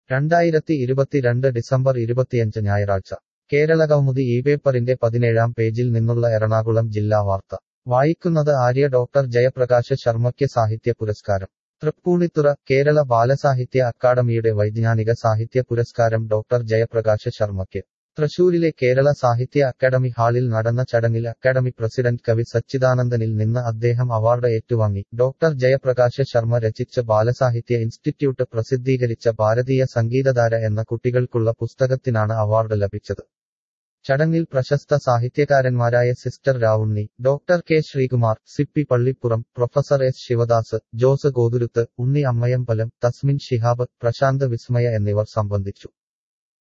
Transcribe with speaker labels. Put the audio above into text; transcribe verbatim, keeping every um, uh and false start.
Speaker 1: രണ്ടായിരത്തി ഇരുപത്തിരണ്ട് ഡിസംബർ ഇരുപത്തിയഞ്ച് ഞായറാഴ്ച കേരളകൗമുദി ഈ പേപ്പറിന്റെ പതിനേഴാം പേജിൽ നിന്നുള്ള എറണാകുളം ജില്ലാ വാർത്ത വായിക്കുന്നത് ആര്യ. ഡോക്ടർ ജയപ്രകാശ് ശർമ്മയ്ക്ക് സാഹിത്യ പുരസ്കാരം. തൃപ്പൂണിത്തുറ. കേരള ബാലസാഹിത്യ അക്കാദമിയുടെ വൈജ്ഞാനിക സാഹിത്യ പുരസ്കാരം ഡോക്ടർ ജയപ്രകാശ് ശർമ്മയ്ക്ക്. തൃശൂരിലെ കേരള സാഹിത്യ അക്കാദമി ഹാളിൽ നടന്ന ചടങ്ങിൽ അക്കാദമി പ്രസിഡന്റ് കവി സച്ചിദാനന്ദനിൽ നിന്ന് അദ്ദേഹം അവാർഡ് ഏറ്റുവാങ്ങി. ഡോക്ടർ ജയപ്രകാശ് ശർമ്മ രചിച്ച ബാലസാഹിത്യ ഇൻസ്റ്റിറ്റ്യൂട്ട് പ്രസിദ്ധീകരിച്ച ഭാരതീയ സംഗീതധാര എന്ന കുട്ടികൾക്കുള്ള പുസ്തകത്തിനാണ് അവാർഡ് ലഭിച്ചത്. ചടങ്ങിൽ പ്രശസ്ത സാഹിത്യകാരന്മാരായ sister Ravunni, doctor K Sreekumar, Sippy Pallippuram, professor S Sivadas, Jose Gothuruth, Unni Ammayambalam, Tasmin Shihab, Prashant വിസ്മയ എന്നിവർ സംബന്ധിച്ചു.